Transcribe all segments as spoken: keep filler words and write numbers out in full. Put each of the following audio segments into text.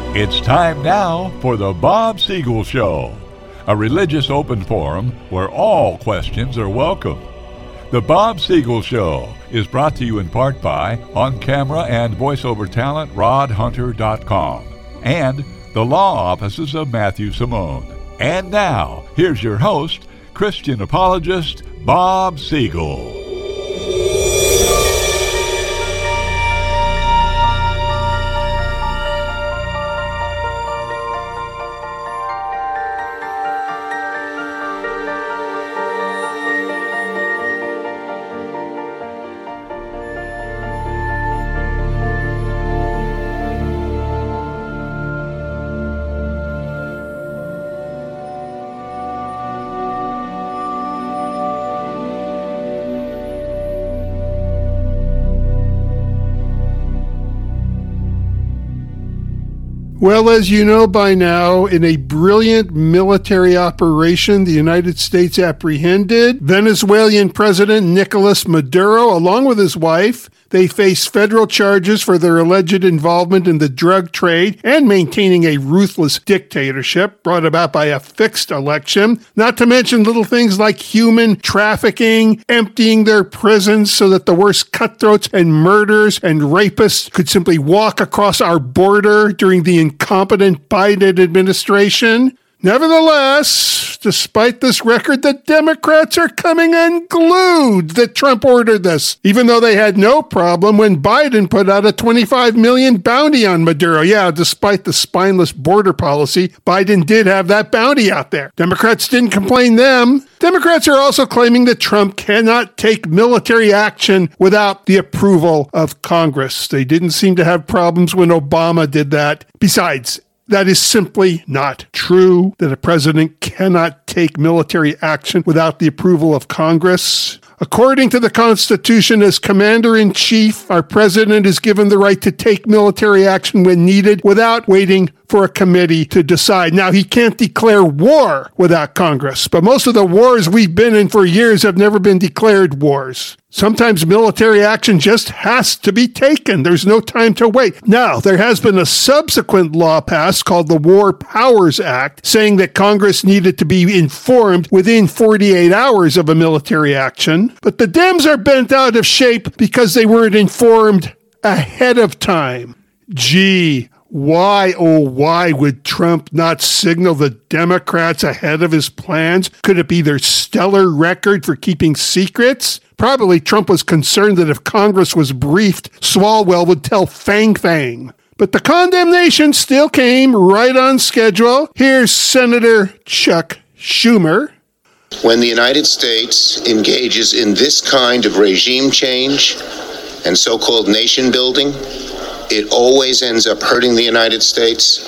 It's time now for the Bob Siegel Show, a religious open forum where all questions are welcome. The Bob Siegel Show is brought to you in part by on-camera and voiceover talent rod hunter dot com and the law offices of Matthew Simone. And now, here's your host, Christian apologist Bob Siegel. Well, as you know by now, in a brilliant military operation, the United States apprehended Venezuelan President Nicolas Maduro along with his wife. They face federal charges for their alleged involvement in the drug trade and maintaining a ruthless dictatorship brought about by a fixed election, not to mention little things like human trafficking, emptying their prisons so that the worst cutthroats and murderers and rapists could simply walk across our border during the incompetent Biden administration. Nevertheless, despite this record, the Democrats are coming unglued that Trump ordered this, even though they had no problem when Biden put out a twenty-five million dollars bounty on Maduro. Yeah, despite the spineless border policy, Biden did have that bounty out there. Democrats didn't complain them. Democrats are also claiming that Trump cannot take military action without the approval of Congress. They didn't seem to have problems when Obama did that. Besides, that is simply not true, that a president cannot take military action without the approval of Congress. According to the Constitution, as Commander-in-Chief, our president is given the right to take military action when needed without waiting for a committee to decide. Now, he can't declare war without Congress, but most of the wars we've been in for years have never been declared wars. Sometimes military action just has to be taken. There's no time to wait. Now, there has been a subsequent law passed called the War Powers Act, saying that Congress needed to be informed within forty-eight hours of a military action. But the Dems are bent out of shape because they weren't informed ahead of time. Gee, why, oh, why would Trump not signal the Democrats ahead of his plans? Could it be their stellar record for keeping secrets? Probably Trump was concerned that if Congress was briefed, Swalwell would tell Fang Fang. But the condemnation still came right on schedule. Here's Senator Chuck Schumer. When the United States engages in this kind of regime change and so-called nation building, it always ends up hurting the United States.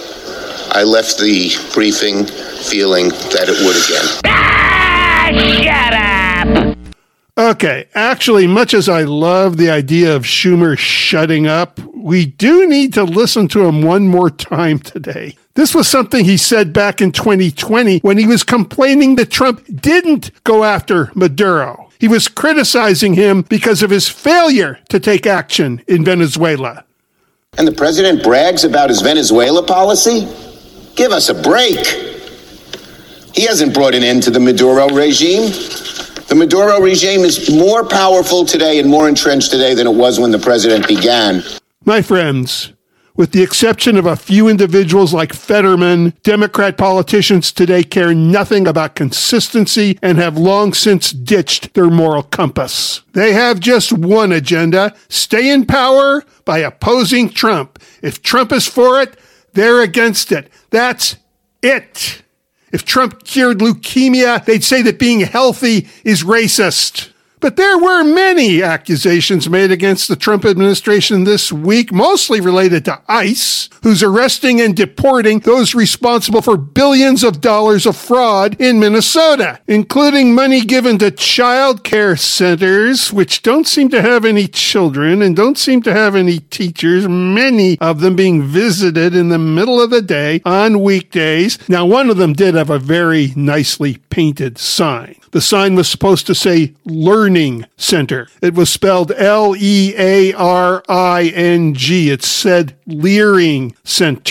I left the briefing feeling that it would again. Ah, shut up! Okay, actually, much as I love the idea of Schumer shutting up, we do need to listen to him one more time today. This was something he said back in twenty twenty when he was complaining that Trump didn't go after Maduro. He was criticizing him because of his failure to take action in Venezuela. And the president brags about his Venezuela policy? Give us a break. He hasn't brought an end to the Maduro regime. The Maduro regime is more powerful today and more entrenched today than it was when the president began. My friends, with the exception of a few individuals like Fetterman, Democrat politicians today care nothing about consistency and have long since ditched their moral compass. They have just one agenda: stay in power by opposing Trump. If Trump is for it, they're against it. That's it. If Trump cured leukemia, they'd say that being healthy is racist. But there were many accusations made against the Trump administration this week, mostly related to ICE, who's arresting and deporting those responsible for billions of dollars of fraud in Minnesota, including money given to child care centers, which don't seem to have any children and don't seem to have any teachers, many of them being visited in the middle of the day on weekdays. Now, one of them did have a very nicely painted sign. The sign was supposed to say Learning Center. It was spelled L E A R I N G. It said Leering Center.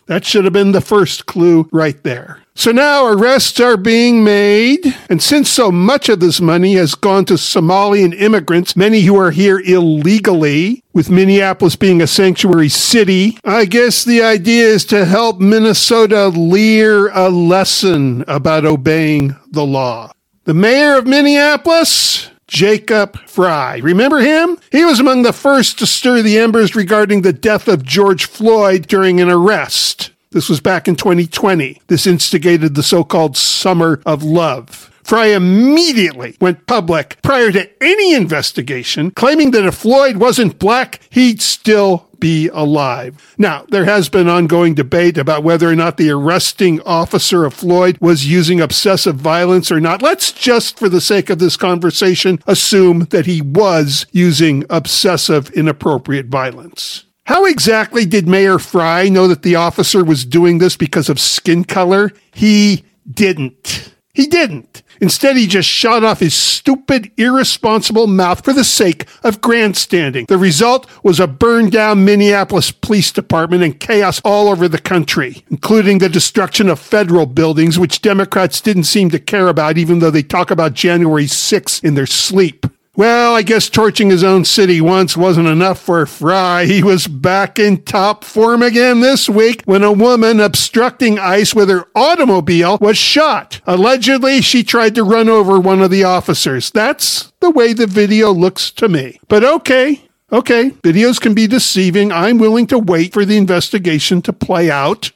That should have been the first clue right there. So now arrests are being made, and since so much of this money has gone to Somalian immigrants, many who are here illegally, with Minneapolis being a sanctuary city, I guess the idea is to help Minnesota learn a lesson about obeying the law. The mayor of Minneapolis, Jacob Frey. Remember him? He was among the first to stir the embers regarding the death of George Floyd during an arrest. This was back in twenty twenty. This instigated the so-called Summer of Love. Frey immediately went public prior to any investigation, claiming that if Floyd wasn't black, he'd still be alive. Now, there has been ongoing debate about whether or not the arresting officer of Floyd was using obsessive violence or not. Let's just, for the sake of this conversation, assume that he was using obsessive, inappropriate violence. How exactly did Mayor Frey know that the officer was doing this because of skin color? He didn't. He didn't. Instead, he just shot off his stupid, irresponsible mouth for the sake of grandstanding. The result was a burned-down Minneapolis Police Department and chaos all over the country, including the destruction of federal buildings, which Democrats didn't seem to care about, even though they talk about January sixth in their sleep. Well, I guess torching his own city once wasn't enough for Frey. He was back in top form again this week when a woman obstructing ICE with her automobile was shot. Allegedly, she tried to run over one of the officers. That's the way the video looks to me. But okay, okay, videos can be deceiving. I'm willing to wait for the investigation to play out.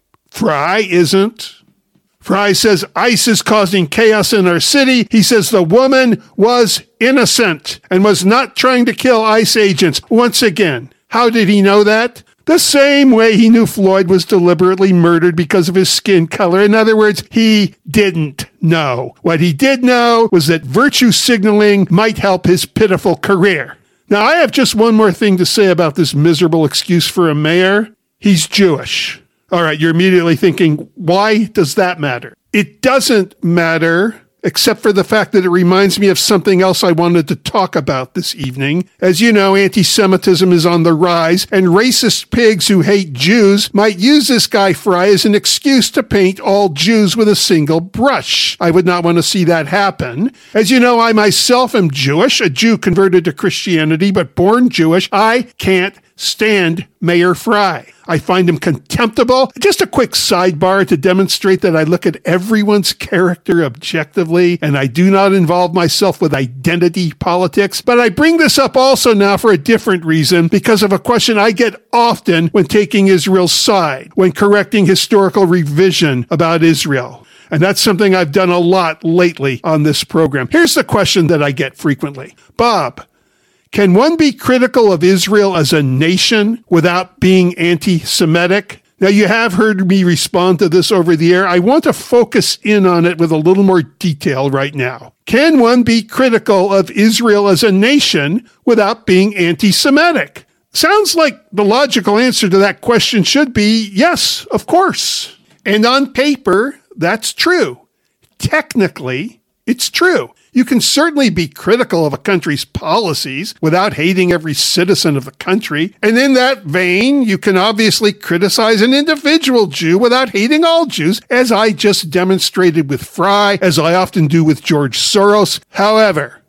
Frey isn't. Frey says ICE is causing chaos in our city. He says the woman was innocent and was not trying to kill ICE agents. Once again, how did he know that? The same way he knew Floyd was deliberately murdered because of his skin color. In other words, he didn't know. What he did know was that virtue signaling might help his pitiful career. Now, I have just one more thing to say about this miserable excuse for a mayor. He's Jewish. All right, you're immediately thinking, why does that matter? It doesn't matter, except for the fact that it reminds me of something else I wanted to talk about this evening. As you know, anti-Semitism is on the rise, and racist pigs who hate Jews might use this guy Frey as an excuse to paint all Jews with a single brush. I would not want to see that happen. As you know, I myself am Jewish, a Jew converted to Christianity, but born Jewish. I can't stand Mayor Frey. I find him contemptible. Just a quick sidebar to demonstrate that I look at everyone's character objectively, and I do not involve myself with identity politics. But I bring this up also now for a different reason, because of a question I get often when taking Israel's side, when correcting historical revision about Israel. And that's something I've done a lot lately on this program. Here's the question that I get frequently. Bob, can one be critical of Israel as a nation without being anti-Semitic? Now, you have heard me respond to this over the air. I want to focus in on it with a little more detail right now. Can one be critical of Israel as a nation without being anti-Semitic? Sounds like the logical answer to that question should be yes, of course. And on paper, that's true. Technically, it's true. You can certainly be critical of a country's policies without hating every citizen of the country. And in that vein, you can obviously criticize an individual Jew without hating all Jews, as I just demonstrated with Frey, as I often do with George Soros. However,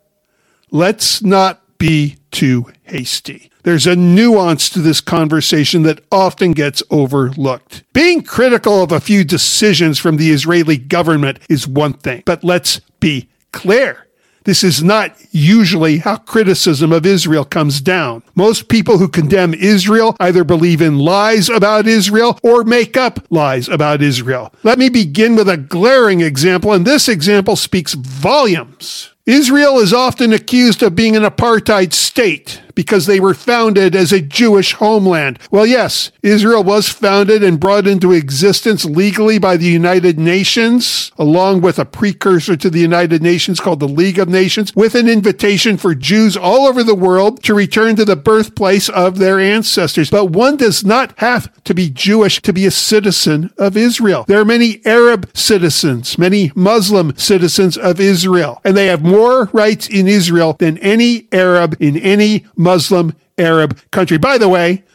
let's not be too hasty. There's a nuance to this conversation that often gets overlooked. Being critical of a few decisions from the Israeli government is one thing, but let's be clear. This is not usually how criticism of Israel comes down. Most people who condemn Israel either believe in lies about Israel or make up lies about Israel. Let me begin with a glaring example, and this example speaks volumes. Israel is often accused of being an apartheid state because they were founded as a Jewish homeland. Well, yes, Israel was founded and brought into existence legally by the United Nations, along with a precursor to the United Nations called the League of Nations, with an invitation for Jews all over the world to return to the birthplace of their ancestors. But one does not have to be Jewish to be a citizen of Israel. There are many Arab citizens, many Muslim citizens of Israel, and they have more rights in Israel than any Arab in any Muslim Arab country. By the way,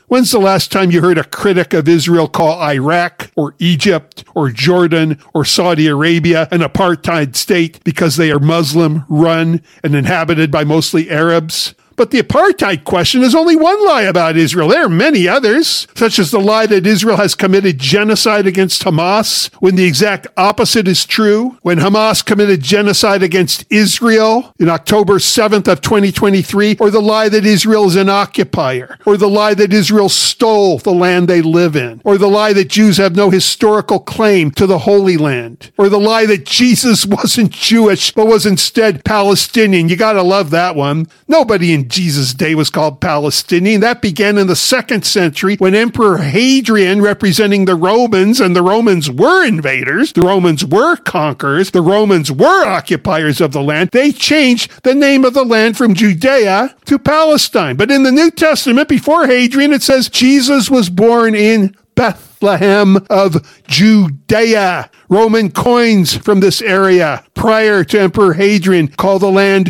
When's the last time you heard a critic of Israel call Iraq or Egypt or Jordan or Saudi Arabia an apartheid state because they are Muslim run and inhabited by mostly Arabs? But the apartheid question is only one lie about Israel. There are many others, such as the lie that Israel has committed genocide against Hamas, when the exact opposite is true. When Hamas committed genocide against Israel in October seventh of twenty twenty-three, or the lie that Israel is an occupier, or the lie that Israel stole the land they live in, or the lie that Jews have no historical claim to the Holy Land, or the lie that Jesus wasn't Jewish, but was instead Palestinian. You gotta love that one. Nobody in Jesus' day was called Palestinian. That began in the second century when Emperor Hadrian, representing the Romans, and the Romans were invaders, the Romans were conquerors, the Romans were occupiers of the land, they changed the name of the land from Judea to Palestine. But in the New Testament, before Hadrian, it says Jesus was born in Bethlehem of Judea. Roman coins from this area prior to Emperor Hadrian call the land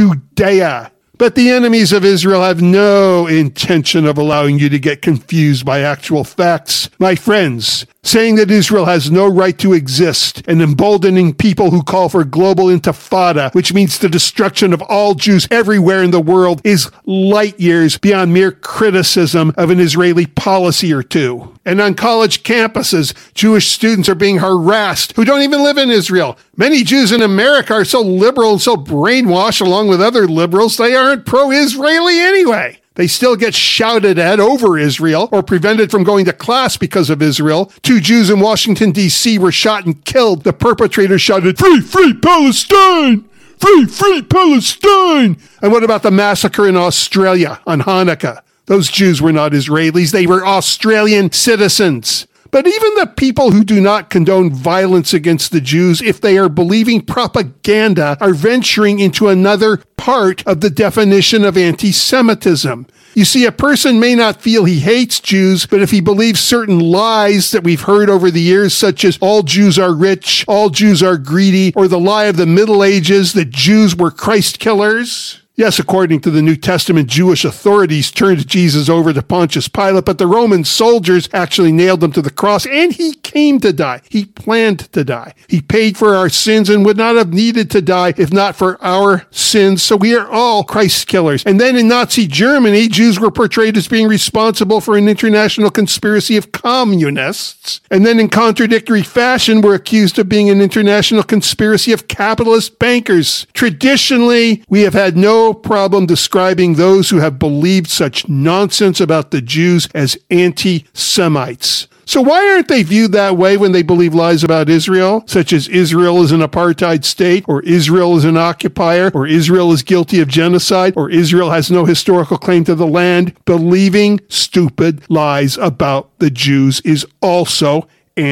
Judea. But the enemies of Israel have no intention of allowing you to get confused by actual facts. My friends, saying that Israel has no right to exist and emboldening people who call for global intifada, which means the destruction of all Jews everywhere in the world, is light years beyond mere criticism of an Israeli policy or two. And on college campuses, Jewish students are being harassed who don't even live in Israel. Many Jews in America are so liberal and so brainwashed along with other liberals, they aren't pro-Israeli anyway. They still get shouted at over Israel or prevented from going to class because of Israel. Two Jews in Washington, D C were shot and killed. The perpetrators shouted, "Free, free Palestine! Free, free Palestine!" And what about the massacre in Australia on Hanukkah? Those Jews were not Israelis. They were Australian citizens. But even the people who do not condone violence against the Jews, if they are believing propaganda, are venturing into another part of the definition of anti-Semitism. You see, a person may not feel he hates Jews, but if he believes certain lies that we've heard over the years, such as all Jews are rich, all Jews are greedy, or the lie of the Middle Ages that Jews were Christ killers. Yes, according to the New Testament, Jewish authorities turned Jesus over to Pontius Pilate, but the Roman soldiers actually nailed him to the cross, and he came to die. He planned to die. He paid for our sins and would not have needed to die if not for our sins, so we are all Christ killers. And then in Nazi Germany, Jews were portrayed as being responsible for an international conspiracy of communists, and then in contradictory fashion were accused of being an international conspiracy of capitalist bankers. Traditionally, we have had no problem describing those who have believed such nonsense about the Jews as anti-Semites. So why aren't they viewed that way when they believe lies about Israel, such as Israel is an apartheid state, or Israel is an occupier, or Israel is guilty of genocide, or Israel has no historical claim to the land? Believing stupid lies about the Jews is also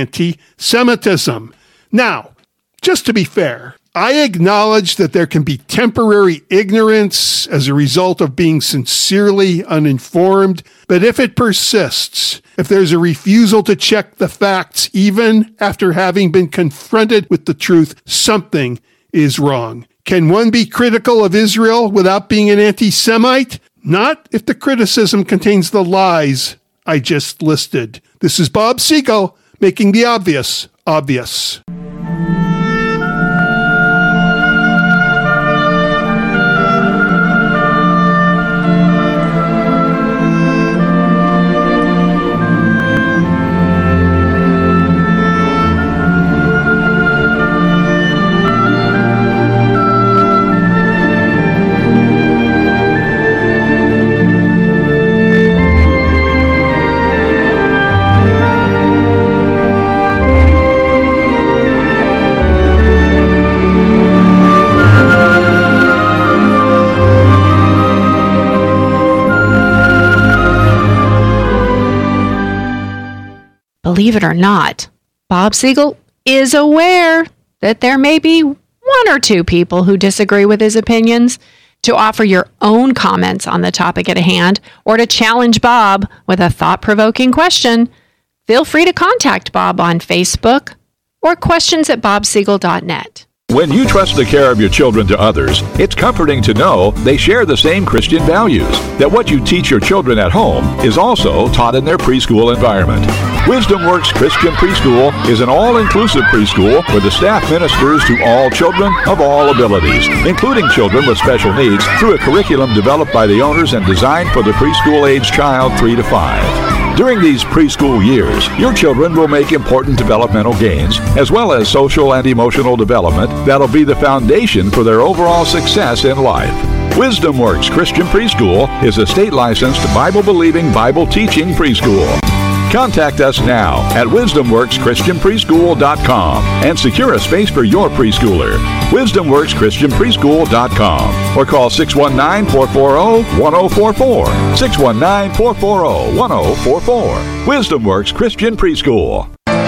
anti-Semitism. Now, just to be fair, I acknowledge that there can be temporary ignorance as a result of being sincerely uninformed, but if it persists, if there's a refusal to check the facts even after having been confronted with the truth, something is wrong. Can one be critical of Israel without being an anti-Semite? Not if the criticism contains the lies I just listed. This is Bob Siegel, making the obvious obvious. Believe it or not, Bob Siegel is aware that there may be one or two people who disagree with his opinions. To offer your own comments on the topic at hand, or to challenge Bob with a thought-provoking question, feel free to contact Bob on Facebook or questions at bob siegel dot net. When you trust the care of your children to others, it's comforting to know they share the same Christian values, that what you teach your children at home is also taught in their preschool environment. Wisdom Works Christian Preschool is an all-inclusive preschool where the staff ministers to all children of all abilities, including children with special needs, through a curriculum developed by the owners and designed for the preschool-age child three to five. During these preschool years, your children will make important developmental gains, as well as social and emotional development that'll be the foundation for their overall success in life. Wisdom Works Christian Preschool is a state-licensed, Bible-believing, Bible-teaching preschool. Contact us now at wisdom works christian preschool dot com and secure a space for your preschooler. wisdom works christian preschool dot com or call six one nine, four four zero, one zero four four. six one nine, four four zero, one zero four four. Wisdom Works Christian Preschool.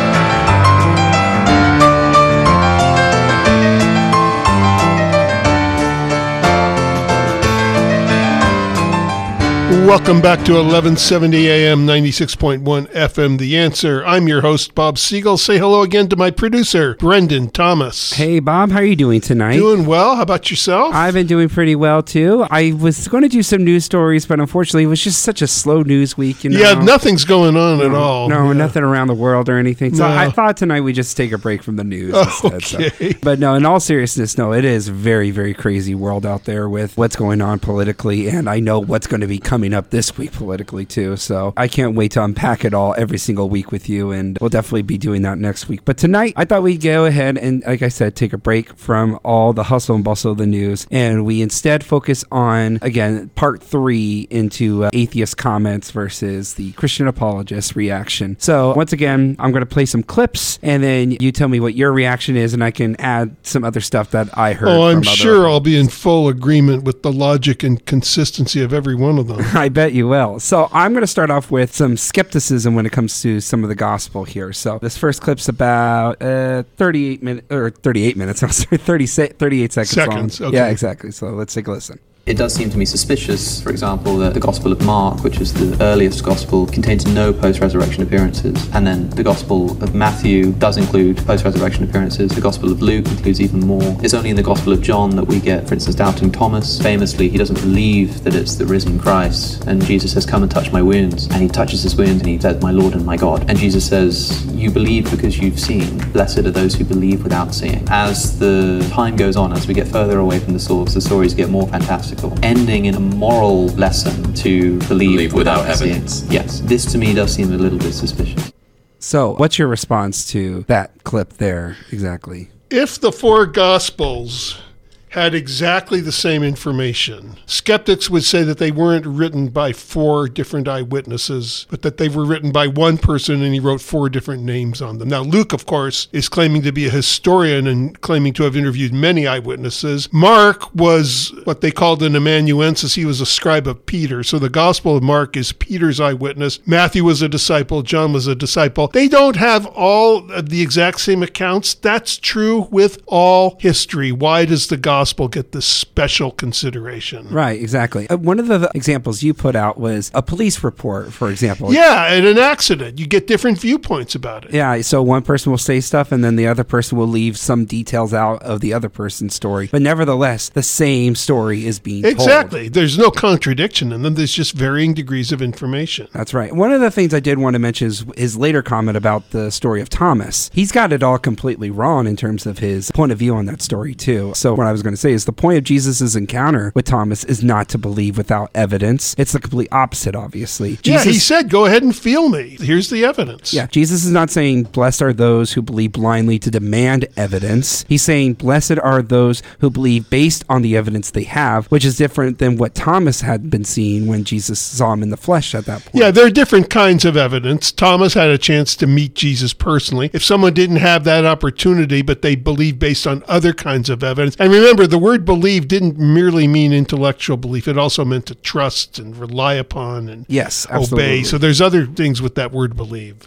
Welcome back to eleven seventy A M, ninety-six point one F M, The Answer. I'm your host, Bob Siegel. Say hello again to my producer, Brendan Thomas. Hey, Bob. How are you doing tonight? Doing well. How about yourself? I've been doing pretty well, too. I was going to do some news stories, but unfortunately, it was just such a slow news week. You know? Yeah, nothing's going on no, at all. No, yeah. nothing around the world or anything. So No. I thought tonight we'd just take a break from the news Oh, instead. okay. So. But no, in all seriousness, no, it is a very, very crazy world out there with what's going on politically, and I know what's going to be coming up this week politically. too. So I can't wait to unpack it all every single week with you, and we'll definitely be doing that next week. But tonight, I thought we'd go ahead and, like I said, take a break from all the hustle and bustle of the news, and we instead focus on, again, part three into uh, atheist comments versus the Christian apologist reaction. So once again, I'm going to play some clips, and then you tell me what your reaction is, and I can add some other stuff that I heard. Oh, I'm from other sure I'll be in full agreement with the logic and consistency of every one of them. I bet you will. So I'm going to start off with some skepticism when it comes to some of the gospel here. So this first clip's about uh, thirty-eight minutes, or thirty-eight minutes, I'm sorry, thirty, thirty-eight seconds, Seconds, long. okay. Yeah, exactly. So let's take a listen. It does seem to me suspicious, for example, that the Gospel of Mark, which is the earliest Gospel, contains no post-resurrection appearances. And then the Gospel of Matthew does include post-resurrection appearances. The Gospel of Luke includes even more. It's only in the Gospel of John that we get, for instance, doubting Thomas. Famously, he doesn't believe that it's the risen Christ. And Jesus says, "Come and touch my wounds." And he touches his wounds and he says, "My Lord and my God." And Jesus says, "You believe because you've seen. Blessed are those who believe without seeing." As the time goes on, as we get further away from the source, the stories get more fantastical, ending in a moral lesson to believe, Believe without, without evidence. seeing. Yes, this to me does seem a little bit suspicious. So what's your response to that clip there exactly? If the four Gospels had exactly the same information, skeptics would say that they weren't written by four different eyewitnesses, but that they were written by one person and he wrote four different names on them. Now, Luke, of course, is claiming to be a historian and claiming to have interviewed many eyewitnesses. Mark was what they called an amanuensis. He was a scribe of Peter. So the Gospel of Mark is Peter's eyewitness. Matthew was a disciple. John was a disciple. They don't have all of the exact same accounts. That's true with all history. Why does the Gospel get this special consideration? Right, exactly. Uh, one of the examples you put out was a police report, for example. Yeah, in an accident, you get different viewpoints about it. Yeah, so one person will say stuff and then the other person will leave some details out of the other person's story. But nevertheless, the same story is being told. Exactly. There's no contradiction in them. There's just varying degrees of information. That's right. One of the things I did want to mention is his later comment about the story of Thomas. He's got it all completely wrong in terms of his point of view on that story, too. So what I was going to say is the point of Jesus' encounter with Thomas is not to believe without evidence. It's the complete opposite, obviously. Yeah, Jesus, he said, go ahead and feel me. Here's the evidence. Yeah, Jesus is not saying, blessed are those who believe blindly to demand evidence. He's saying, blessed are those who believe based on the evidence they have, which is different than what Thomas had been seeing when Jesus saw him in the flesh at that point. Yeah, there are different kinds of evidence. Thomas had a chance to meet Jesus personally. If someone didn't have that opportunity, but they believed based on other kinds of evidence. And remember, the word believe didn't merely mean intellectual belief. It also meant to trust and rely upon and yes, obey. absolutely. So there's other things with that word believe. Yeah.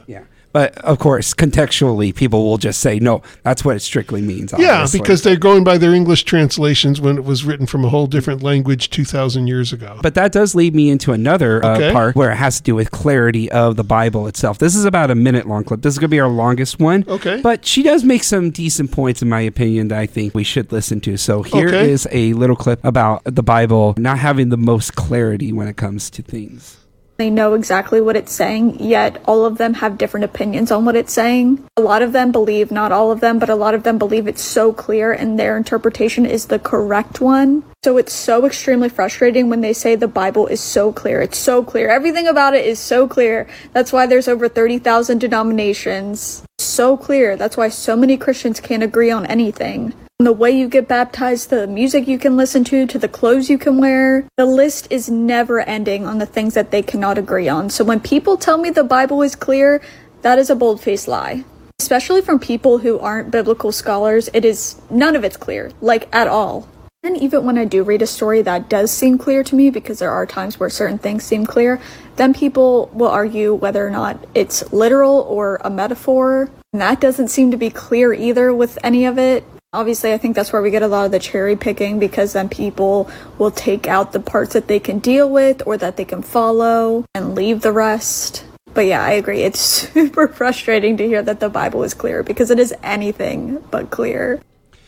But of course, contextually, people will just say, no, that's what it strictly means. Yeah, obviously. because they're going by their English translations when it was written from a whole different language two thousand years ago. But that does lead me into another uh, Okay. part where it has to do with clarity of the Bible itself. This is about a minute long clip. This is going to be our longest one. Okay. But she does make some decent points, in my opinion, that I think we should listen to. So here Okay. is a little clip about the Bible not having the most clarity when it comes to things. They know exactly what it's saying, yet all of them have different opinions on what it's saying. A lot of them believe, not all of them, but a lot of them believe it's so clear and their interpretation is the correct one. So it's so extremely frustrating when they say the Bible is so clear. It's so clear. Everything about it is so clear. That's why there's over thirty thousand denominations. So clear. That's why so many Christians can't agree on anything. From the way you get baptized, the music you can listen to, to the clothes you can wear. The list is never ending on the things that they cannot agree on. So when people tell me the Bible is clear, that is a bold-faced lie. Especially from people who aren't biblical scholars, it is, none of it's clear, like at all. And even when I do read a story that does seem clear to me, because there are times where certain things seem clear, then people will argue whether or not it's literal or a metaphor. And that doesn't seem to be clear either with any of it. Obviously, I think that's where we get a lot of the cherry picking, because then people will take out the parts that they can deal with or that they can follow and leave the rest. But yeah, I agree. It's super frustrating to hear that the Bible is clear, because it is anything but clear.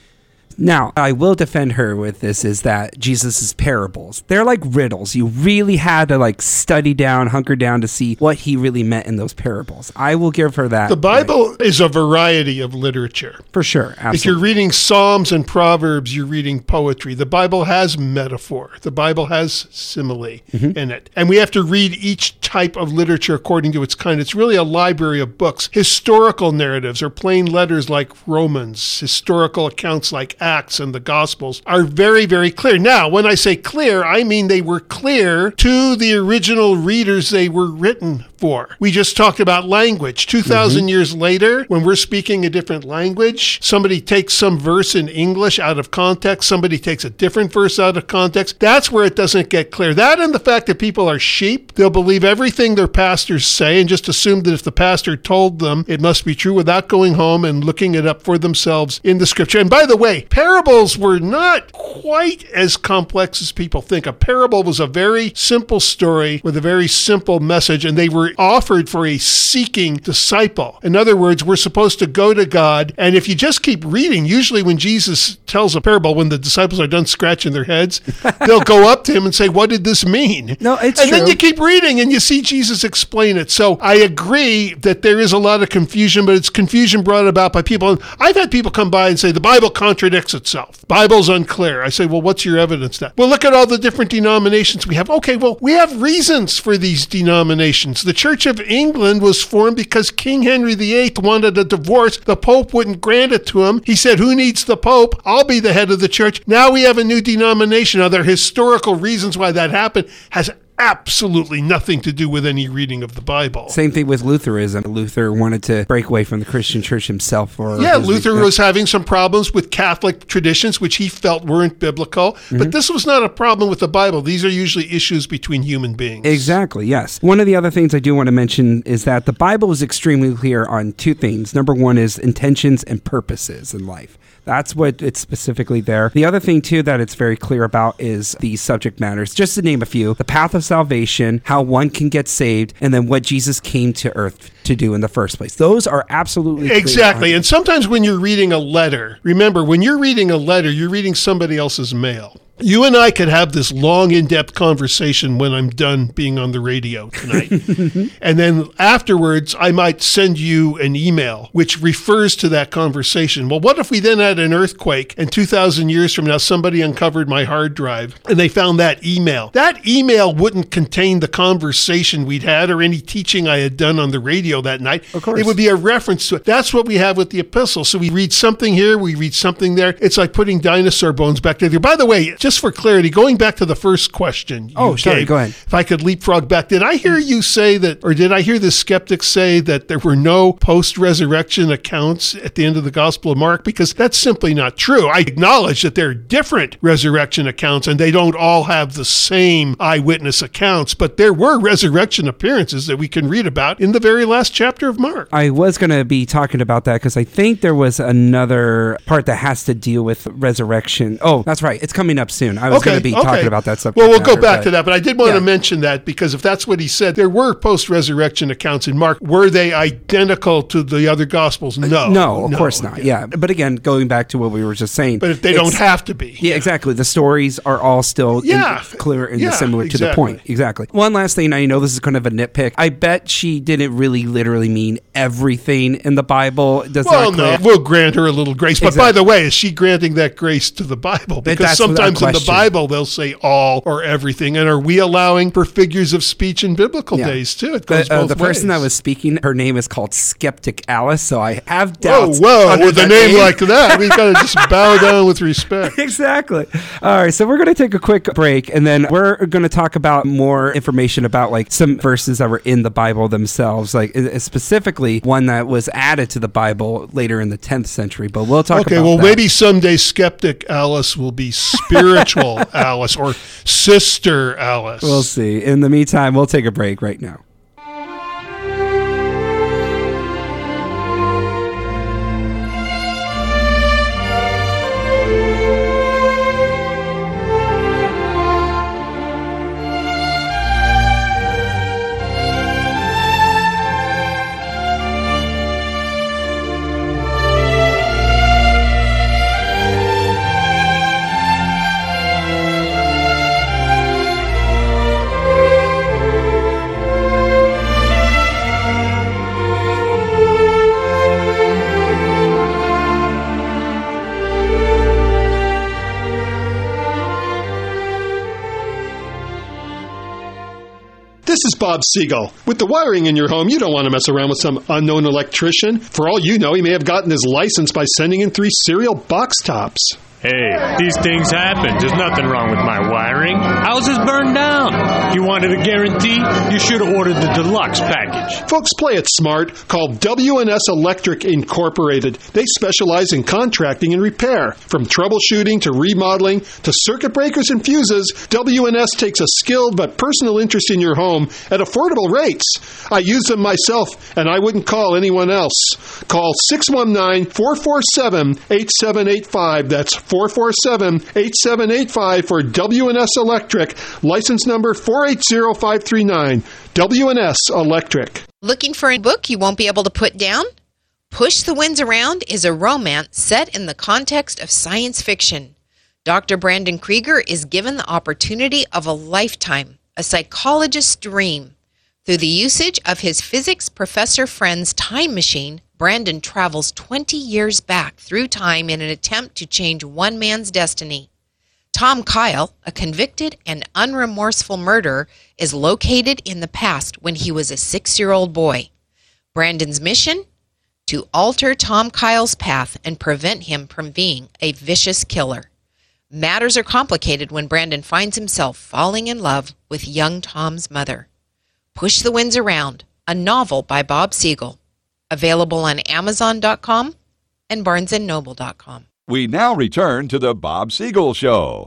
Now, I will defend her with this, is that Jesus' parables, they're like riddles. You really had to like study down, hunker down to see what he really meant in those parables. I will give her that. The Bible is a variety of literature. For sure, absolutely. If you're reading Psalms and Proverbs, you're reading poetry. The Bible has metaphor. The Bible has simile Mm-hmm. in it. And we have to read each type of literature according to its kind. It's really a library of books. Historical narratives or plain letters like Romans, historical accounts like Acts and the Gospels are very, very clear. Now, when I say clear, I mean they were clear to the original readers they were written for. We just talked about language. two thousand mm-hmm. years later, when we're speaking a different language, somebody takes some verse in English out of context, somebody takes a different verse out of context. That's where it doesn't get clear. That and the fact that people are sheep, they'll believe everything their pastors say and just assume that if the pastor told them, it must be true without going home and looking it up for themselves in the scripture. And by the way, parables were not quite as complex as people think. A parable was a very simple story with a very simple message, and they were offered for a seeking disciple. In other words, we're supposed to go to God, and if you just keep reading, usually when Jesus tells a parable, when the disciples are done scratching their heads, they'll go up to him and say, what did this mean? No, it's and true. then you keep reading and you see Jesus explain it. So I agree that there is a lot of confusion, but it's confusion brought about by people. And I've had people come by and say, the Bible contradicts itself. Bible's unclear. I say, well, what's your evidence that? Well, look at all the different denominations we have. Okay, well, we have reasons for these denominations. The Church of England was formed because King Henry the Eighth wanted a divorce. The Pope wouldn't grant it to him. He said, who needs the Pope? I'll be the head of the church. Now we have a new denomination. Now, there are historical reasons why that happened. Has absolutely nothing to do with any reading of the Bible. Same thing with Lutheranism. Luther wanted to break away from the Christian church himself. Or yeah, Luther was having some problems with Catholic traditions, which he felt weren't biblical. Mm-hmm. But this was not a problem with the Bible. These are usually issues between human beings. Exactly, yes. One of the other things I do want to mention is that the Bible is extremely clear on two things. Number one is intentions and purposes in life. That's what it's specifically there. The other thing, too, that it's very clear about is the subject matters. Just to name a few, the path of salvation, how one can get saved, and then what Jesus came to earth to do in the first place. Those are absolutely clear. Exactly. And sometimes when you're reading a letter, remember, when you're reading a letter, you're reading somebody else's mail. You and I could have this long, in-depth conversation when I'm done being on the radio tonight. And then afterwards, I might send you an email which refers to that conversation. Well, what if we then had an earthquake and two thousand years from now, somebody uncovered my hard drive and they found that email? That email wouldn't contain the conversation we'd had or any teaching I had done on the radio that night. Of course. It would be a reference to it. That's what we have with the epistle. So we read something here, we read something there. It's like putting dinosaur bones back together. By the way, just for clarity, going back to the first question you Oh, sorry, gave, go ahead. if I could leapfrog back, did I hear you say that, or did I hear the skeptics say that there were no post-resurrection accounts at the end of the Gospel of Mark? Because that's simply not true. I acknowledge that there are different resurrection accounts, and they don't all have the same eyewitness accounts, but there were resurrection appearances that we can read about in the very last last chapter of Mark. I was going to be talking about that because I think there was another part that has to deal with resurrection. Oh, that's right. It's coming up soon. I was okay, going to be okay. talking about that subject Well, we'll matter, go back but, to that, but I did want yeah. to mention that because if that's what he said, there were post-resurrection accounts in Mark. Were they identical to the other Gospels? No. Uh, no, of no, course not. yeah. Yeah. But again, going back to what we were just saying. But if they don't have to be. Yeah, exactly. The stories are all still Yeah. in, clear and Yeah, similar to the exactly. point. Exactly. One last thing, I know this is kind of a nitpick. I bet she didn't really literally mean everything in the Bible. Does Well, not no, clear. we'll grant her a little grace. But Exactly. by the way, is she granting that grace to the Bible? Because that's without sometimes in the question. Bible they'll say all or everything. And are we allowing for figures of speech in biblical Yeah. days too? It goes The, uh, both the person ways. that was speaking, her name is called Skeptic Alice, so I have Whoa, doubts. whoa, under with a that name like that, we've got to just bow down with respect. Exactly. All right, so we're going to take a quick break, and then we're going to talk about more information about like some verses that were in the Bible themselves, like uh, specifically one that was added to the Bible later in the tenth century. But we'll talk Okay, about well, that. maybe someday Skeptic Alice will be Spiritual Alice or Sister Alice. We'll see. In the meantime, we'll take a break right now. This is Bob Siegel. With the wiring in your home, you don't want to mess around with some unknown electrician. For all you know, he may have gotten his license by sending in three cereal box tops. Hey, these things happen. There's nothing wrong with my wiring. Houses burned down. You wanted a guarantee? You should have ordered the deluxe package. Folks, play it smart. Call W and S Electric Incorporated. They specialize in contracting and repair. From troubleshooting to remodeling to circuit breakers and fuses, W and S takes a skilled but personal interest in your home at affordable rates. I use them myself, and I wouldn't call anyone else. Call six one nine, four four seven, eight seven eight five. That's four four seven, eight seven eight five for W and S Electric. License number four eight zero five three nine. W and S Electric. Looking for a book you won't be able to put down? Push the Winds Around is a romance set in the context of science fiction. Doctor Brandon Krieger is given the opportunity of a lifetime, a psychologist's dream. Through the usage of his physics professor friend's time machine, Brandon travels twenty years back through time in an attempt to change one man's destiny. Tom Kyle, a convicted and unremorseful murderer, is located in the past when he was a six-year-old boy. Brandon's mission? To alter Tom Kyle's path and prevent him from being a vicious killer. Matters are complicated when Brandon finds himself falling in love with young Tom's mother. Push the Winds Around, a novel by Bob Siegel. Available on Amazon dot com and Barnes and Noble dot com. We now return to the Bob Siegel Show.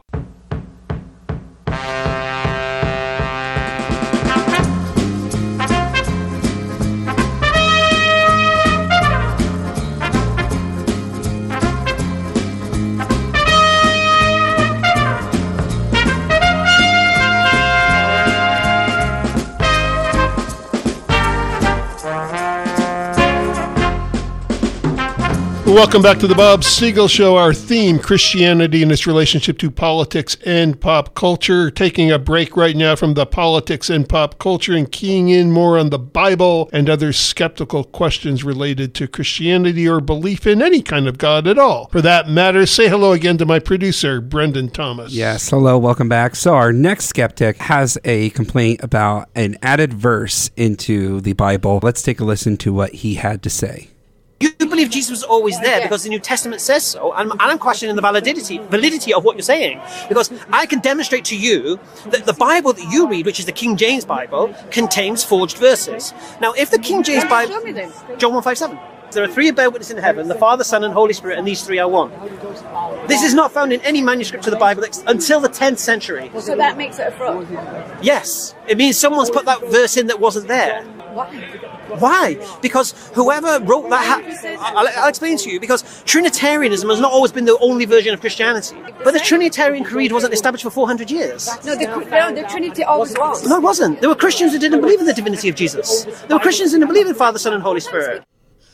Welcome back to the Bob Siegel Show. Our theme, Christianity and its relationship to politics and pop culture. Taking a break right now from the politics and pop culture and keying in more on the Bible and other skeptical questions related to Christianity or belief in any kind of God at all. For that matter, say hello again to my producer, Brendan Thomas. Yes, hello, welcome back. So our next skeptic has a complaint about an added verse into the Bible. Let's take a listen to what he had to say. You believe Jesus was always there because the New Testament says so, and, and I'm questioning the validity validity of what you're saying, because I can demonstrate to you that the Bible that you read, which is the King James Bible, contains forged verses. Now, if the King James Bible, John one five seven, there are three bear witnesses in heaven, the Father, Son, and Holy Spirit, and these three are one. This is not found in any manuscript of the Bible until the tenth century. So that makes it a fraud? Yes. It means someone's put that verse in that wasn't there. Why? Why? Because whoever wrote that, ha- I'll, I'll explain to you, because Trinitarianism has not always been the only version of Christianity. But the Trinitarian Creed wasn't established for four hundred years. No, the, no, the Trinity always was. No, it wasn't. There were Christians who didn't believe in the divinity of Jesus. There were Christians who didn't believe in Father, Son, and Holy Spirit.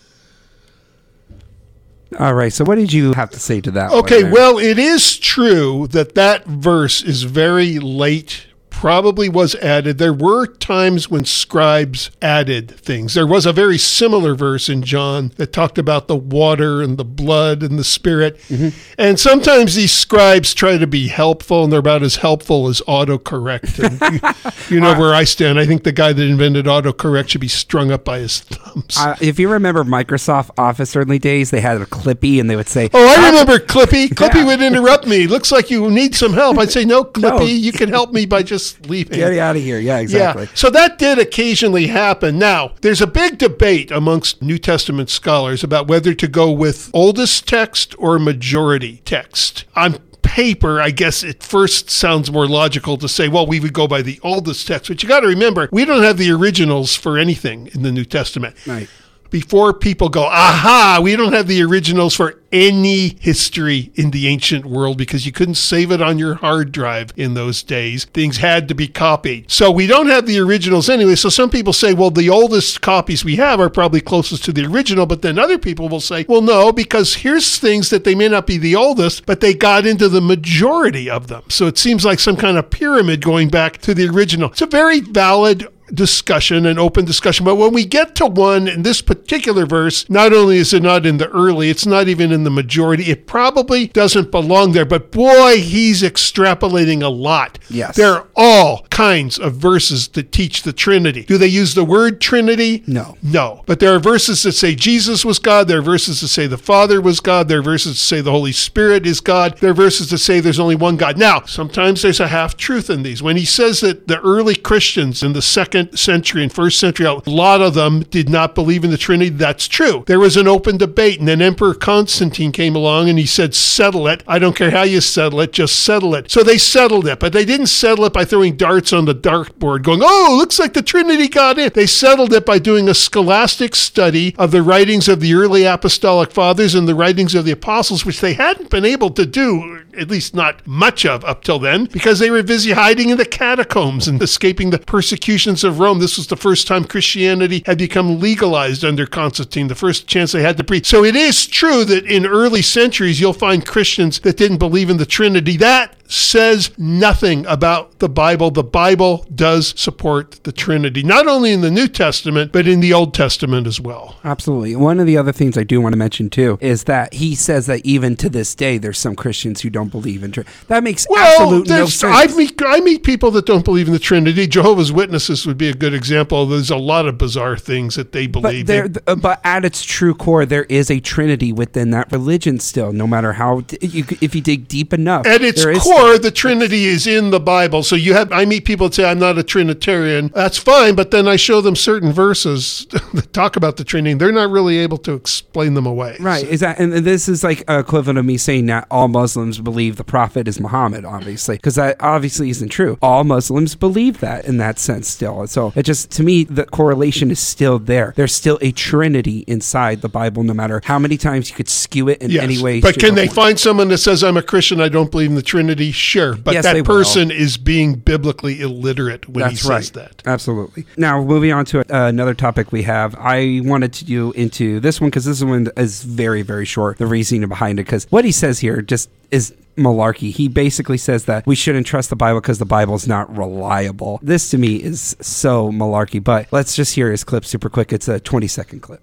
All right, so what did you have to say to that? Okay, one, well, it is true that that verse is very late, probably was added. There were times when scribes added things. There was a very similar verse in John that talked about the water and the blood and the Spirit. Mm-hmm. And sometimes these scribes try to be helpful, and they're about as helpful as autocorrect. And you, you know uh, where I stand. I think the guy that invented autocorrect should be strung up by his thumbs. Uh, if you remember Microsoft Office early days, they had a Clippy, and they would say, oh, I remember Clippy. Clippy yeah. would interrupt me. Looks like you need some help. I'd say, no, Clippy, no. you can help me by just leaving. Get out of here. Yeah, exactly. Yeah. So that did occasionally happen. Now, there's a big debate amongst New Testament scholars about whether to go with oldest text or majority text. On paper, I guess it first sounds more logical to say, well, we would go by the oldest text. But you got to remember, we don't have the originals for anything in the New Testament. Right. Before people go, aha, we don't have the originals for any history in the ancient world because you couldn't save it on your hard drive in those days. Things had to be copied. So we don't have the originals anyway. So some people say, well, the oldest copies we have are probably closest to the original. But then other people will say, well, no, because here's things that they may not be the oldest, but they got into the majority of them. So it seems like some kind of pyramid going back to the original. It's a very valid discussion, an open discussion. But when we get to one in this particular verse, not only is it not in the early, it's not even in the majority. It probably doesn't belong there. But boy, he's extrapolating a lot. Yes. There are all kinds of verses that teach the Trinity. Do they use the word Trinity? No. No. But there are verses that say Jesus was God. There are verses that say the Father was God. There are verses that say the Holy Spirit is God. There are verses that say there's only one God. Now, sometimes there's a half-truth in these. When he says that the early Christians in the second century and first century, a lot of them did not believe in the Trinity. That's true. There was an open debate, and then Emperor Constantine came along and he said, settle it. I don't care how you settle it, just settle it. So they settled it, but they didn't settle it by throwing darts on the dartboard going, oh, looks like the Trinity got in. They settled it by doing a scholastic study of the writings of the early apostolic fathers and the writings of the apostles, which they hadn't been able to do, at least not much of up till then, because they were busy hiding in the catacombs and escaping the persecutions of Rome. This was the first time Christianity had become legalized under Constantine, the first chance they had to preach. So it is true that in early centuries, you'll find Christians that didn't believe in the Trinity. That says nothing about the Bible. The Bible does support the Trinity, not only in the New Testament, but in the Old Testament as well. Absolutely. One of the other things I do want to mention, too, is that he says that even to this day, there's some Christians who don't believe in Trinity. That makes well, absolute no sense. I meet, I meet people that don't believe in the Trinity. Jehovah's Witnesses would be a good example. There's a lot of bizarre things that they believe. But, there, but at its true core, there is a Trinity within that religion still, no matter how, you, if you dig deep enough. At its core, the Trinity is in the Bible. So you have, I meet people that say, I'm not a Trinitarian. That's fine, but then I show them certain verses that talk about the Trinity, and they're not really able to explain them away. Right. So. Is that, and this is like equivalent of me saying that all Muslims believe the prophet is Muhammad, obviously, because that obviously isn't true. All Muslims believe that in that sense still. So it just, to me, the correlation is still there. There's still a Trinity inside the Bible, no matter how many times you could skew it in yes, any way. But can they point. find someone that says, I'm a Christian, I don't believe in the Trinity? Sure. But yes, that person is being biblically illiterate when That's he right. says that. Absolutely. Now, moving on to uh, another topic we have, I wanted to do into this one because this one is very, very short, the reasoning behind it, because what he says here just is malarkey. He basically says that we shouldn't trust the Bible because the Bible is not reliable. This to me is so malarkey, but let's just hear his clip super quick. It's a twenty second clip.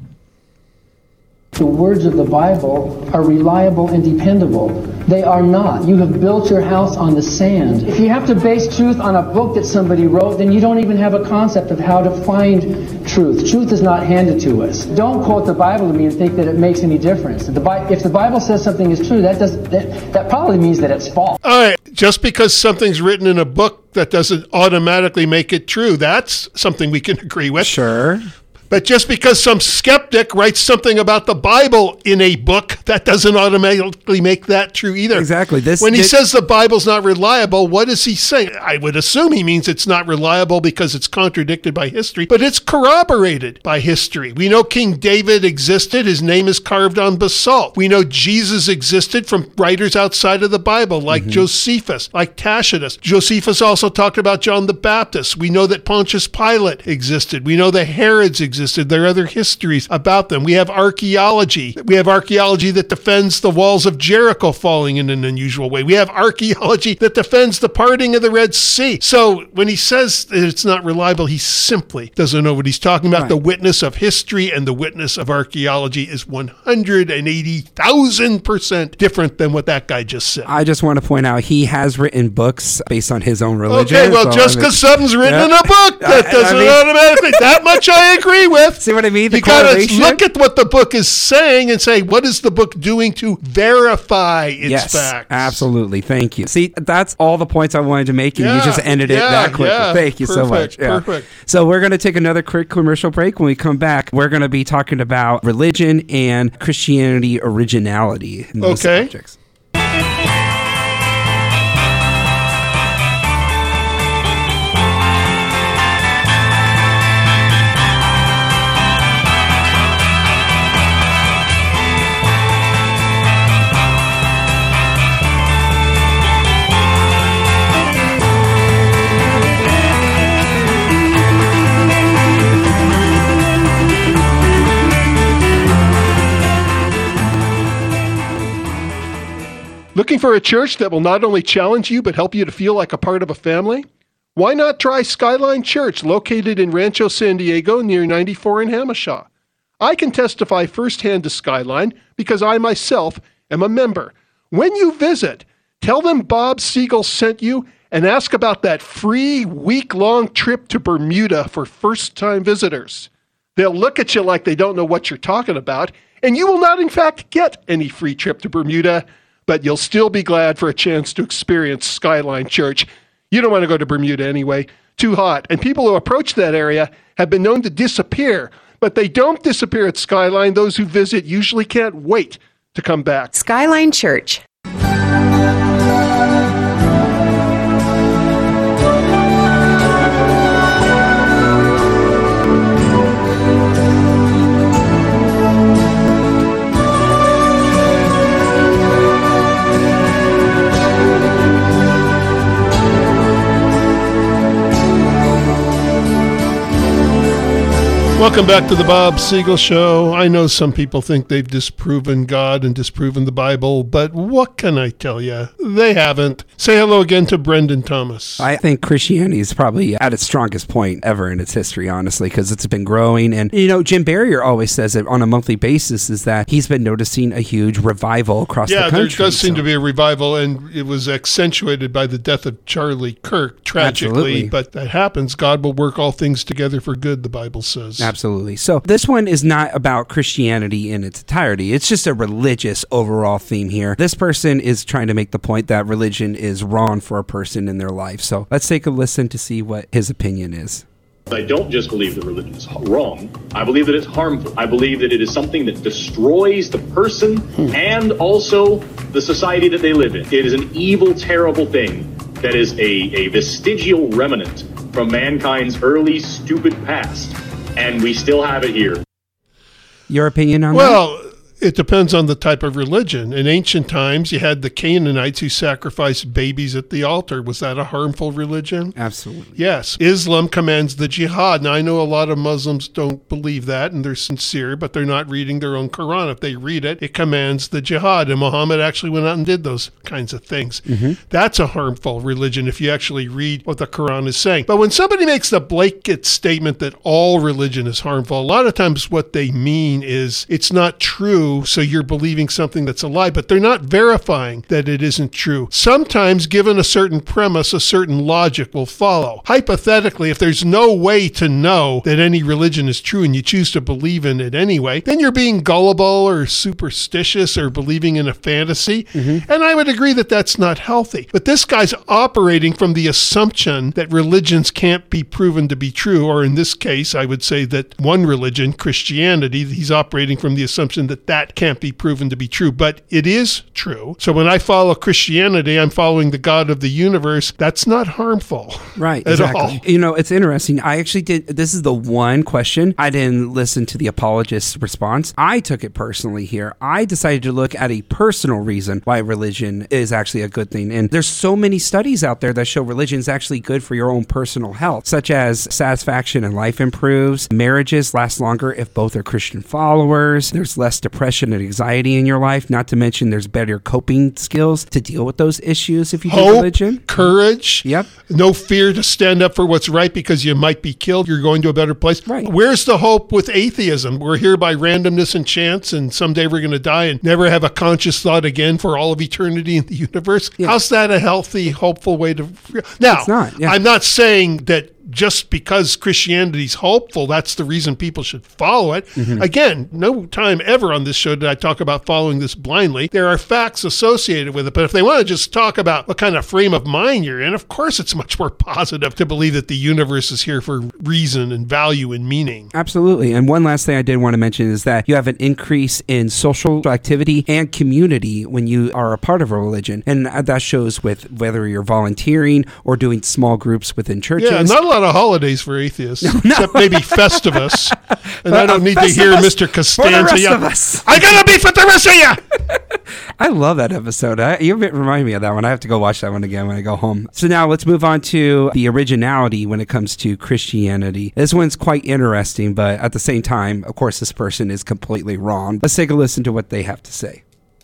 The words of the Bible are reliable and dependable. They are not. You have built your house on the sand. If you have to base truth on a book that somebody wrote, then you don't even have a concept of how to find truth. Truth is not handed to us. Don't quote the Bible to me and think that it makes any difference. If the, Bi- if the Bible says something is true, that, does, that, that probably means that it's false. All right. Just because something's written in a book, that doesn't automatically make it true. That's something we can agree with. Sure. But just because some skeptic writes something about the Bible in a book, that doesn't automatically make that true either. Exactly. This when he it, says the Bible's not reliable, what is he saying? I would assume he means it's not reliable because it's contradicted by history, but it's corroborated by history. We know King David existed. His name is carved on basalt. We know Jesus existed from writers outside of the Bible, like mm-hmm. Josephus, like Tacitus. Josephus also talked about John the Baptist. We know that Pontius Pilate existed. We know the Herods existed. Existed. There are other histories about them. We have archaeology. We have archaeology that defends the walls of Jericho falling in an unusual way. We have archaeology that defends the parting of the Red Sea. So when he says that it's not reliable, he simply doesn't know what he's talking about. Right. The witness of history and the witness of archaeology is one hundred eighty thousand percent different than what that guy just said. I just want to point out he has written books based on his own religion. Okay, well, so just because I mean, something's written yeah. in a book, that doesn't I mean, automatically, that much I agree with. See what I mean? The you got to look at what the book is saying and say, what is the book doing to verify its yes, facts? Absolutely. Thank you. See, that's all the points I wanted to make, and yeah, you just ended it yeah, that quickly. Yeah, Thank you perfect, so much. Yeah. Perfect. So we're going to take another quick commercial break. When we come back, we're going to be talking about religion and Christianity originality in those okay. subjects. Looking for a church that will not only challenge you, but help you to feel like a part of a family? Why not try Skyline Church, located in Rancho San Diego near ninety-four in Hamishaw? I can testify firsthand to Skyline because I myself am a member. When you visit, tell them Bob Siegel sent you and ask about that free week-long trip to Bermuda for first-time visitors. They'll look at you like they don't know what you're talking about, and you will not, in fact, get any free trip to Bermuda, but you'll still be glad for a chance to experience Skyline Church. You don't want to go to Bermuda anyway. Too hot. And people who approach that area have been known to disappear, but they don't disappear at Skyline. Those who visit usually can't wait to come back. Skyline Church. Welcome back to the Bob Siegel Show. I know some people think they've disproven God and disproven the Bible, but what can I tell you? They haven't. Say hello again to Brendan Thomas. I think Christianity is probably at its strongest point ever in its history, honestly, because it's been growing. And, you know, Jim Barrier always says it on a monthly basis is that he's been noticing a huge revival across yeah, the country. Yeah, there does so. seem to be a revival, and it was accentuated by the death of Charlie Kirk, tragically. Absolutely. But that happens. God will work all things together for good, the Bible says. Absolutely. So this one is not about Christianity in its entirety. It's just a religious overall theme here. This person is trying to make the point that religion is wrong for a person in their life. So let's take a listen to see what his opinion is. I don't just believe that religion is wrong. I believe that it's harmful. I believe that it is something that destroys the person hmm. and also the society that they live in. It is an evil, terrible thing that is a, a vestigial remnant from mankind's early, stupid past. And we still have it here. Your opinion on well, that? Well, it depends on the type of religion. In ancient times, you had the Canaanites who sacrificed babies at the altar. Was that a harmful religion? Absolutely. Yes. Islam commands the jihad. Now, I know a lot of Muslims don't believe that, and they're sincere, but they're not reading their own Quran. If they read it, it commands the jihad. And Muhammad actually went out and did those kinds of things. Mm-hmm. That's a harmful religion if you actually read what the Quran is saying. But when somebody makes the blanket statement that all religion is harmful, a lot of times what they mean is it's not true true, so you're believing something that's a lie, but they're not verifying that it isn't true. Sometimes, given a certain premise, a certain logic will follow. Hypothetically, if there's no way to know that any religion is true and you choose to believe in it anyway, then you're being gullible or superstitious or believing in a fantasy. Mm-hmm. And I would agree that that's not healthy. But this guy's operating from the assumption that religions can't be proven to be true, or in this case, I would say that one religion, Christianity, he's operating from the assumption that that can't be proven to be true. But it is true. So when I follow Christianity, I'm following the God of the universe. That's not harmful. Right, at exactly. all. You know, it's interesting. I actually did, this is the one question. I didn't listen to the apologist's response. I took it personally here. I decided to look at a personal reason why religion is actually a good thing. And there's so many studies out there that show religion is actually good for your own personal health, such as satisfaction in life improves, marriages last longer if both are Christian followers, there's less depression and anxiety in your life, not to mention there's better coping skills to deal with those issues if you do Hope, religion. Courage, yep. No fear to stand up for what's right because you might be killed. You're going to a better place. Right. Where's the hope with atheism? We're here by randomness and chance, and someday we're going to die and never have a conscious thought again for all of eternity in the universe. Yeah. How's that a healthy, hopeful way to... Now, it's not, yeah. I'm not saying that just because Christianity's hopeful, that's the reason people should follow it. Mm-hmm. Again, no time ever on this show did I talk about following this blindly. There are facts associated with it, but if they want to just talk about what kind of frame of mind you're in, of course it's much more positive to believe that the universe is here for reason and value and meaning. Absolutely. And one last thing I did want to mention is that you have an increase in social activity and community when you are a part of a religion. And that shows with whether you're volunteering or doing small groups within churches. Yeah, not a lot of holidays for atheists, no, no. except maybe Festivus. And but I don't need to hear Mister Costanza. I gotta be for the rest of you. I love that episode. I, you remind me of that one. I have to go watch that one again when I go home. So now let's move on to the originality when it comes to Christianity. This one's quite interesting, but at the same time, of course, this person is completely wrong. Let's take a listen to what they have to say.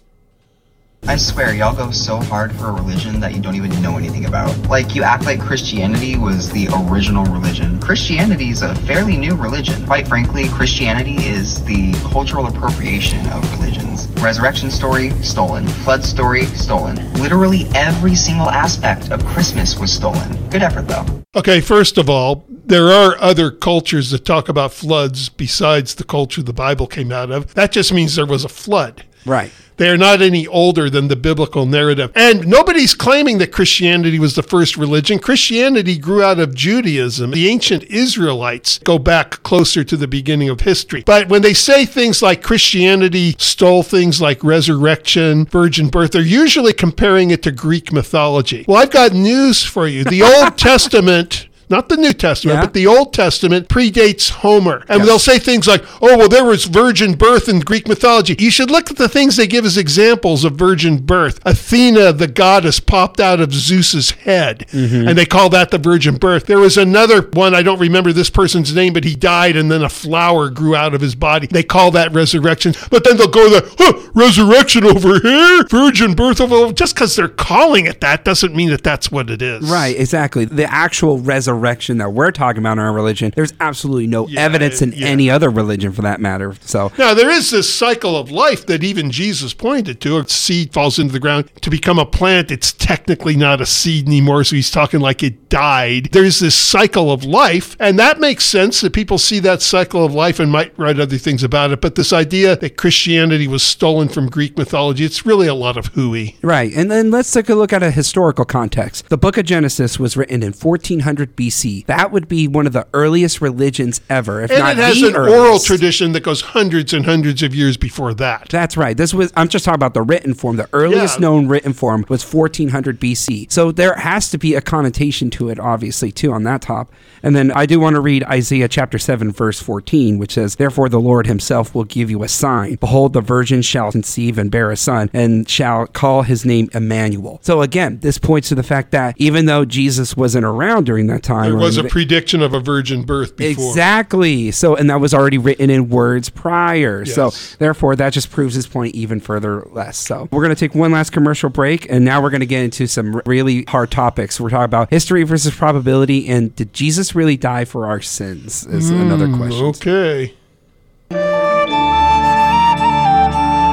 I swear, y'all go so hard for a religion that you don't even know anything about. Like, you act like Christianity was the original religion. Christianity is a fairly new religion. Quite frankly, Christianity is the cultural appropriation of religions. Resurrection story, stolen. Flood story, stolen. Literally every single aspect of Christmas was stolen. Good effort, though. Okay, first of all, there are other cultures that talk about floods besides the culture the Bible came out of. That just means there was a flood. Right. They are not any older than the biblical narrative. And nobody's claiming that Christianity was the first religion. Christianity grew out of Judaism. The ancient Israelites go back closer to the beginning of history. But when they say things like Christianity stole things like resurrection, virgin birth, they're usually comparing it to Greek mythology. Well, I've got news for you. The Old Testament... Not the New Testament, yeah. but the Old Testament predates Homer. And yes. they'll say things like, oh, well, there was virgin birth in Greek mythology. You should look at the things they give as examples of virgin birth. Athena, the goddess, popped out of Zeus's head, mm-hmm. and they call that the virgin birth. There was another one, I don't remember this person's name, but he died, and then a flower grew out of his body. They call that resurrection. But then they'll go there, huh, resurrection over here, virgin birth over there. Just because they're calling it that doesn't mean that that's what it is. Right, exactly. The actual resurrection that we're talking about in our religion, there's absolutely no yeah, evidence in yeah. any other religion for that matter. So now there is this cycle of life that even Jesus pointed to. A seed falls into the ground to become a plant. It's technically not a seed anymore, so he's talking like it died. There's this cycle of life, and that makes sense that people see that cycle of life and might write other things about it. But this idea that Christianity was stolen from Greek mythology, it's really a lot of hooey. Right, and then let's take a look at a historical context. The book of Genesis was written in fourteen hundred B C. That would be one of the earliest religions ever, if and not it has the an earliest. Oral tradition that goes hundreds and hundreds of years before that. That's right. This was I'm just talking about the written form. The earliest yeah. known written form was fourteen hundred B C. So there has to be a connotation to it, obviously, too, on that top. And then I do want to read Isaiah chapter seven, verse fourteen, which says, "Therefore the Lord himself will give you a sign. Behold, the virgin shall conceive and bear a son, and shall call his name Emmanuel." So again, this points to the fact that even though Jesus wasn't around during that time, there was a prediction of a virgin birth before. Exactly. So, and that was already written in words prior. Yes. So therefore that just proves his point even further less. So we're going to take one last commercial break, and now we're going to get into some really hard topics. We're talking about history versus probability, and did Jesus really die for our sins is mm, another question. Okay.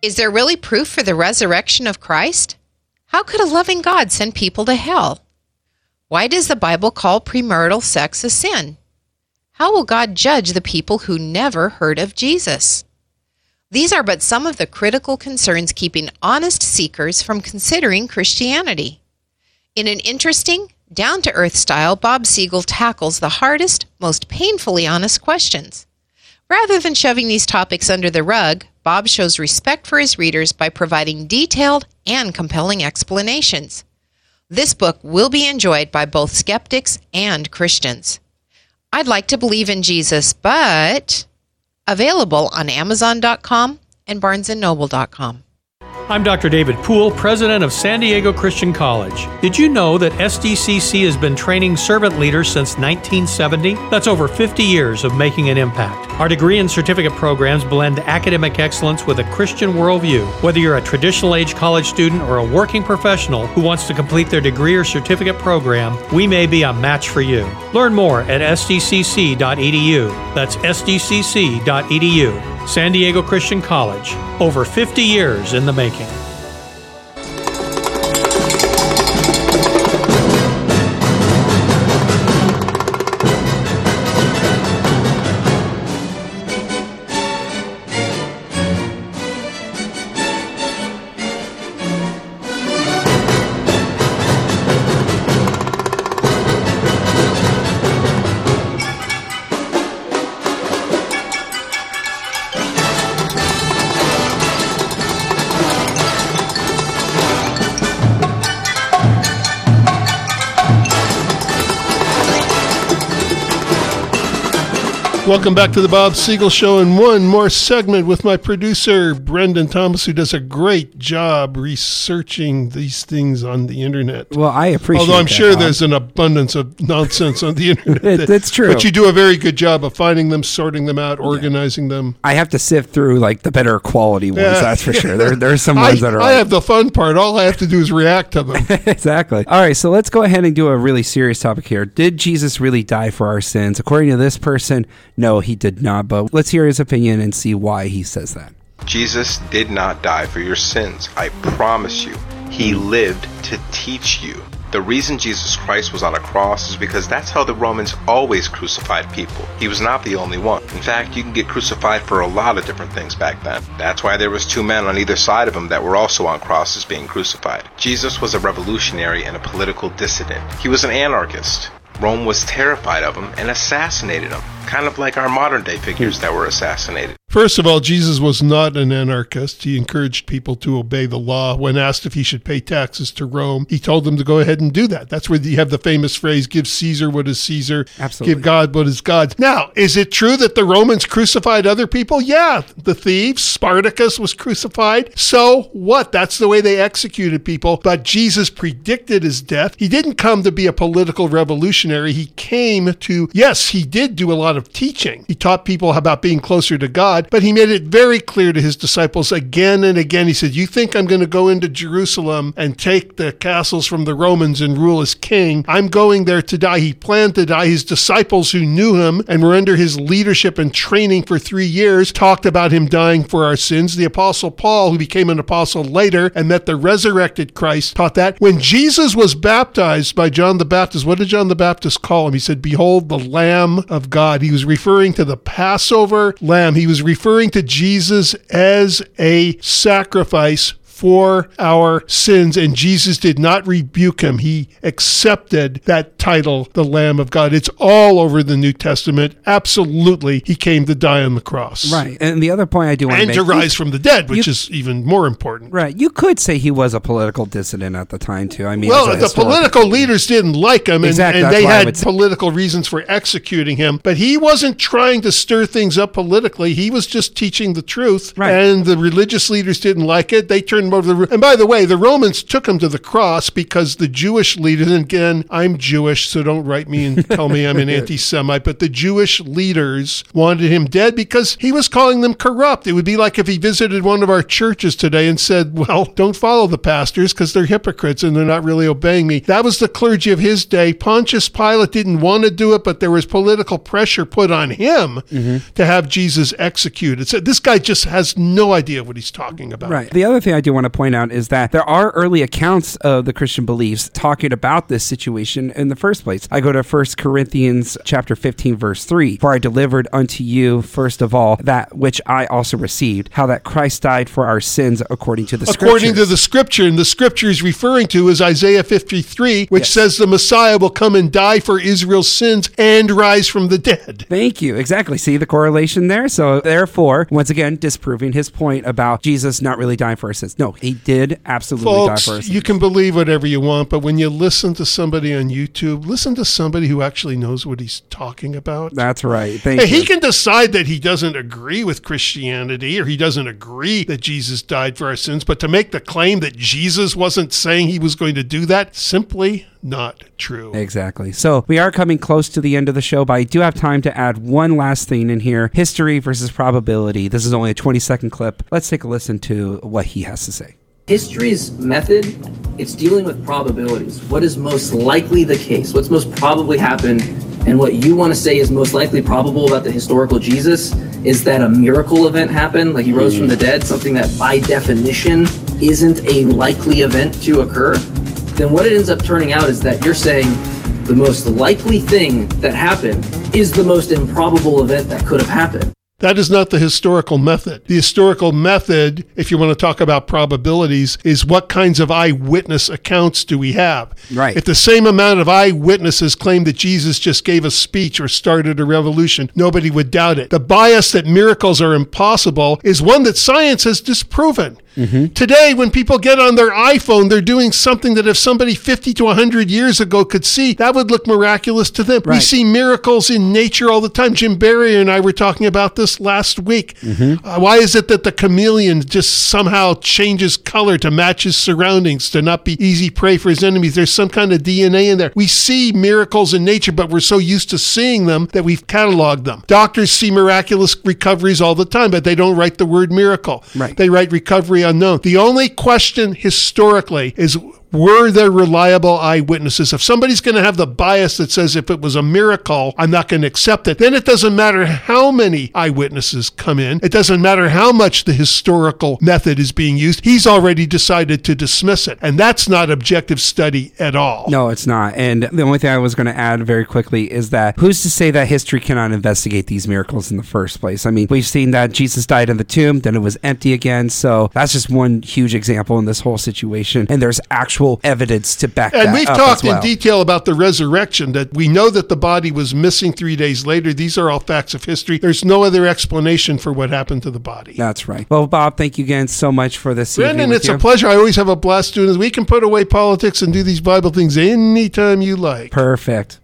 Is there really proof for the resurrection of Christ? How could a loving God send people to hell? Why does the Bible call premarital sex a sin? How will God judge the people who never heard of Jesus? These are but some of the critical concerns keeping honest seekers from considering Christianity. In an interesting, down-to-earth style, Bob Siegel tackles the hardest, most painfully honest questions. Rather than shoving these topics under the rug, Bob shows respect for his readers by providing detailed and compelling explanations. This book will be enjoyed by both skeptics and Christians. I'd like to believe in Jesus, but available on Amazon dot com and Barnes and Noble dot com. I'm Doctor David Poole, president of San Diego Christian College. Did you know that S D C C has been training servant leaders since nineteen seventy? That's over fifty years of making an impact. Our degree and certificate programs blend academic excellence with a Christian worldview. Whether you're a traditional age college student or a working professional who wants to complete their degree or certificate program, we may be a match for you. Learn more at S D C C dot E D U. That's S D C C dot E D U. San Diego Christian College. Over fifty years in the making. Welcome back to the Bob Siegel Show, and one more segment with my producer, Brendan Thomas, who does a great job researching these things on the internet. Well, I appreciate Although I'm that, sure Bob. there's an abundance of nonsense on the internet. It, that's true. But you do a very good job of finding them, sorting them out, organizing them. I have to sift through like the better quality ones, Yeah. that's for sure. There, there are some ones I, that are I like, have the fun part. All I have to do is react to them. Exactly. All right, so let's go ahead and do a really serious topic here. Did Jesus really die for our sins? According to this person, no, he did not. But let's hear his opinion and see why he says that. Jesus did not die for your sins. I promise you. He lived to teach you. The reason Jesus Christ was on a cross is because that's how the Romans always crucified people. He was not the only one. In fact, you can get crucified for a lot of different things back then. That's why there was two men on either side of him that were also on crosses being crucified. Jesus was a revolutionary and a political dissident. He was an anarchist. Rome was terrified of him and assassinated him, kind of like our modern day figures that were assassinated. First of all, Jesus was not an anarchist. He encouraged people to obey the law. When asked if he should pay taxes to Rome, he told them to go ahead and do that. That's where you have the famous phrase, give Caesar what is Caesar, Absolutely. give God what is God's. Now, is it true that the Romans crucified other people? Yeah, the thieves. Spartacus was crucified. So what? That's the way they executed people. But Jesus predicted his death. He didn't come to be a political revolutionary. He came to, yes, he did do a lot of teaching. He taught people about being closer to God. But he made it very clear to his disciples again and again. He said, you think I'm going to go into Jerusalem and take the castles from the Romans and rule as king? I'm going there to die. He planned to die. His disciples who knew him and were under his leadership and training for three years talked about him dying for our sins. The Apostle Paul, who became an apostle later and met the resurrected Christ, taught that. When Jesus was baptized by John the Baptist, what did John the Baptist call him? He said, behold, the Lamb of God. He was referring to the Passover lamb. He was referring to Jesus as a sacrifice for our sins, and Jesus did not rebuke him. He accepted that title, the Lamb of God. It's all over the New Testament. Absolutely, he came to die on the cross. Right. And the other point I do want to and make... to rise from the dead, which you, is even more important. Right. You could say he was a political dissident at the time, too. I mean, well, the political leaders didn't like him, and, exactly, and they had say... political reasons for executing him, but he wasn't trying to stir things up politically. He was just teaching the truth, right. and the religious leaders didn't like it. They turned him over the... And by the way, the Romans took him to the cross because the Jewish leaders, and again, I'm Jewish, so don't write me and tell me I'm an anti-Semite, but the Jewish leaders wanted him dead because he was calling them corrupt. It would be like if he visited one of our churches today and said, well, don't follow the pastors because they're hypocrites and they're not really obeying me. That was the clergy of his day. Pontius Pilate didn't want to do it, but there was political pressure put on him mm-hmm. to have Jesus executed. So this guy just has no idea what he's talking about. Right. The other thing I do want to point out is that there are early accounts of the Christian beliefs talking about this situation in the first place. I go to First Corinthians chapter fifteen, verse three. For I delivered unto you, first of all, that which I also received, how that Christ died for our sins according to the Scriptures. According to the Scripture, and the Scripture is referring to is Isaiah fifty-three, which yes. says the Messiah will come and die for Israel's sins and rise from the dead. Thank you. Exactly. See the correlation there? So therefore, once again, disproving his point about Jesus not really dying for our sins. No, he did absolutely Folks, die for our sins. You can believe whatever you want, but when you listen to somebody on YouTube, listen to somebody who actually knows what he's talking about. That's right. Thank hey, you. He can decide that he doesn't agree with Christianity or he doesn't agree that Jesus died for our sins, but to make the claim that Jesus wasn't saying he was going to do that, simply not true. Exactly. So we are coming close to the end of the show, but I do have time to add one last thing in here. History versus probability. This is only a twenty second clip. Let's take a listen to what he has to say. History's method, it's dealing with probabilities. What is most likely the case? What's most probably happened? And what you want to say is most likely probable about the historical Jesus is that a miracle event happened, like he rose mm. from the dead, something that by definition isn't a likely event to occur. Then what it ends up turning out is that you're saying the most likely thing that happened is the most improbable event that could have happened. That is not the historical method. The historical method, if you want to talk about probabilities, is what kinds of eyewitness accounts do we have? Right. If the same amount of eyewitnesses claim that Jesus just gave a speech or started a revolution, nobody would doubt it. The bias that miracles are impossible is one that science has disproven. Mm-hmm. Today, when people get on their iPhone, they're doing something that if somebody fifty to one hundred years ago could see, that would look miraculous to them. Right. We see miracles in nature all the time. Jim Barry and I were talking about this last week. Mm-hmm. Uh, why is it that the chameleon just somehow changes color to match his surroundings, to not be easy prey for his enemies? There's some kind of D N A in there. We see miracles in nature, but we're so used to seeing them that we've cataloged them. Doctors see miraculous recoveries all the time, but they don't write the word miracle. Right. They write recovery unknown. The only question historically is, were there reliable eyewitnesses? If somebody's going to have the bias that says if it was a miracle, I'm not going to accept it, then it doesn't matter how many eyewitnesses come in. It doesn't matter how much the historical method is being used. He's already decided to dismiss it. And that's not objective study at all. No, it's not. And the only thing I was going to add very quickly is that who's to say that history cannot investigate these miracles in the first place? I mean, we've seen that Jesus died in the tomb, then it was empty again. So that's just one huge example in this whole situation. And there's actual evidence to back and that we've up talked as well. in detail about the resurrection, that we know that the body was missing three days later. These are all facts of history. There's no other explanation for what happened to the body. That's right. Well, Bob, thank you again so much for this Brandon, evening. It's you. a pleasure. I always have a blast doing this. We can put away politics and do these Bible things anytime you like. Perfect.